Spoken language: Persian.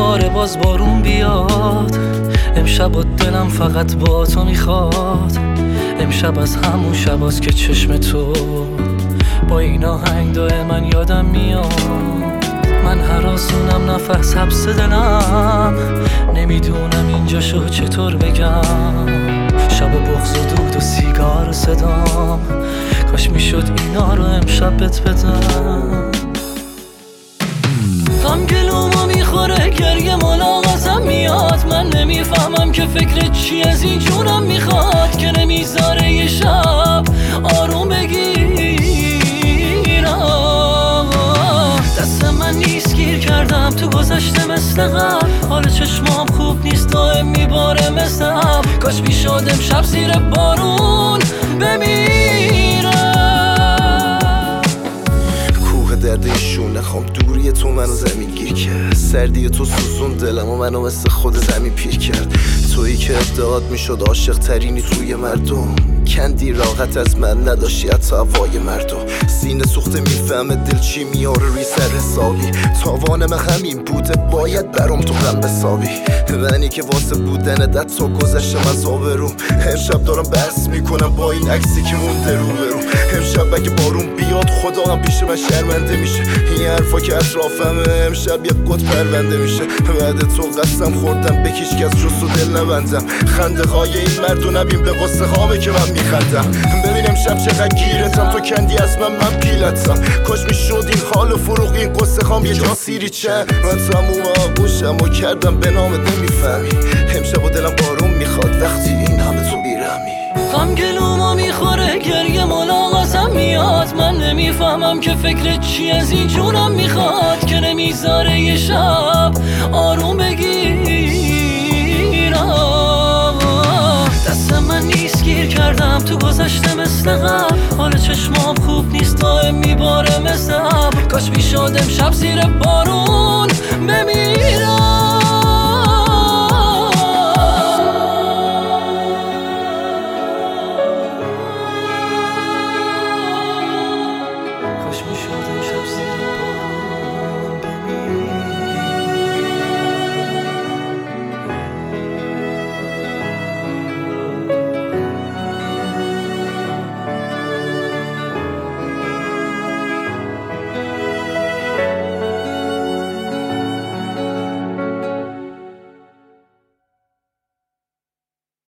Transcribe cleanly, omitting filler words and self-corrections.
بهاره باز بارون بیاد. امشب و دلم فقط با تو میخواد. امشب از همون شباست که چشم تو با این آهنگ من یادم میاد. من هراسونم نفس حبس دلم، نمیدونم اینجاشو چطور بگم. شب بغض و دود و سیگار و صدام، کاش میشد اینا رو امشب بهت بدم. غم گلومو میخوره، گریه ملاقاتم میاد. من نمیفهمم که فکر چی از این جونم میخواد، که نمیذاره یه شب آروم بگیرم. دست من نیست، گیر کردم تو گذشته مثل قبل. حال چشمام خوب نیست، دائم میباره مثل ابر. کاش میشد امشب زیر بارون بمیرم. کوه درد ایشون نخوام، دوری تو منو زمین گیر کرد. سردی تو سوزون دلم و منو مثل خود زمین پیر کرد. تویی که ادعاد میشد عاشق ترینی توی مردم، کندی راحت از من نداشتی حتی هوای مردم. سینه سوخته میفهمه دل چی میاره روی سر حسابی. تاوانم همین بوده، باید برام تو غم بسابی. منی که واسه بودن دت تو گذشتم از آبروم. امشب دارم بحث میکنم با این عکسی که مونده رو بروم. امشب اگه بارون بیاد خدا هم پیش من شرمنده میشه. این حرفا که اطرافمه امشب یه قط پرونده میشه. بعد تو قسم خوردم به کیش کس جز و دل نبندم. خنده های این مردو نبین به قصه هامه که من میخندم. ببینم شب چقدر گیرتم، تو کندی از من پیلتم. کاش میشد این حال و فروغ این قصه هام یه جا سیری چند. من تموم آغوشم و کردم به نام نمیفهمی. امشب و دلم بارون میخواد وقتی این همه تو بیرمی. غم گلومو میخوره، گریه ملاقاتم میاد. من نمیفهمم که فکر چی از این جونم میخواد، که نمیذاره یه شب آروم بگیرم. دست من نیست، گیر کردم تو گذشته مثل قبل. حال چشمام خوب نیست، دائم میباره مثل ابر. کاش میشد امشب زیر بارون بمیرم.